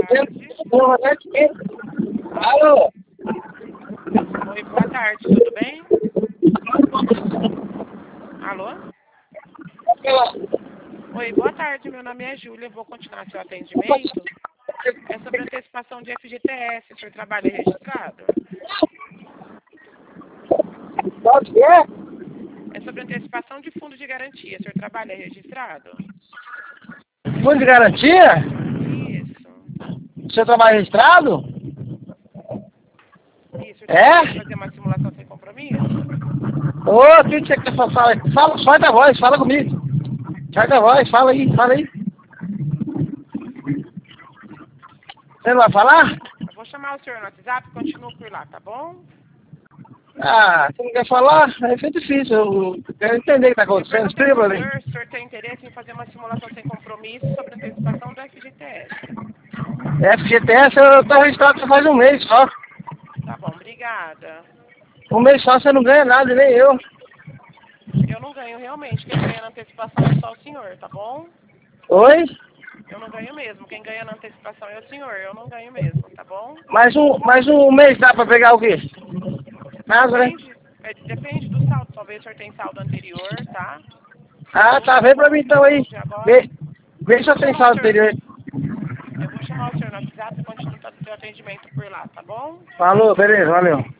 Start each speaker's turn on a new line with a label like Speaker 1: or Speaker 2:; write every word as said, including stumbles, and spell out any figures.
Speaker 1: tarde.
Speaker 2: Alô?
Speaker 1: Oi, boa tarde, tudo bem? Alô? Oi, boa tarde, meu nome é Júlia, vou continuar seu atendimento. É sobre antecipação de F G T S, o senhor trabalha registrado?
Speaker 2: Pode ser?
Speaker 1: É sobre antecipação de fundo de garantia, o senhor trabalha registrado?
Speaker 2: Fundo de garantia?
Speaker 1: Isso.
Speaker 2: O seu trabalho registrado?
Speaker 1: Isso, o senhor
Speaker 2: É?
Speaker 1: quer fazer uma simulação sem compromisso?
Speaker 2: Ô, o que que você quer falar? Fala, solta a voz, fala comigo. Solta a voz, fala aí, fala aí. Você não vai falar?
Speaker 1: Eu vou chamar o senhor no WhatsApp e continuo por lá, tá bom?
Speaker 2: Ah, você não quer falar? Aí foi difícil, eu quero entender o que está
Speaker 1: Eu
Speaker 2: acontecendo.
Speaker 1: perguntei
Speaker 2: Explica
Speaker 1: para
Speaker 2: pra
Speaker 1: o
Speaker 2: mim.
Speaker 1: senhor se o senhor tem interesse em fazer uma simulação sem compromisso sobre antecipação do F G T S.
Speaker 2: F G T S eu tô registrado só faz um mês só.
Speaker 1: Tá bom, obrigada.
Speaker 2: Um mês só você não ganha nada, nem eu.
Speaker 1: Eu não ganho realmente, quem ganha na antecipação é só o senhor, tá bom?
Speaker 2: Oi?
Speaker 1: Eu não ganho mesmo, quem ganha na antecipação é o senhor, eu não ganho mesmo, tá bom?
Speaker 2: Mais um, mais um mês dá pra pegar o quê? Nada, né?
Speaker 1: Depende, é, depende do saldo, talvez o senhor tenha saldo anterior, tá?
Speaker 2: Ah, tá,
Speaker 1: Segundo,
Speaker 2: vem pra mim então aí.
Speaker 1: o de agora.
Speaker 2: Vê, vê se
Speaker 1: Eu
Speaker 2: eu
Speaker 1: vou
Speaker 2: tenho
Speaker 1: chamar o
Speaker 2: saldo
Speaker 1: senhor,
Speaker 2: anterior.
Speaker 1: eu vou chamar o senhor no WhatsApp e continuo o seu atendimento por lá, tá bom?
Speaker 2: Falou, beleza, valeu.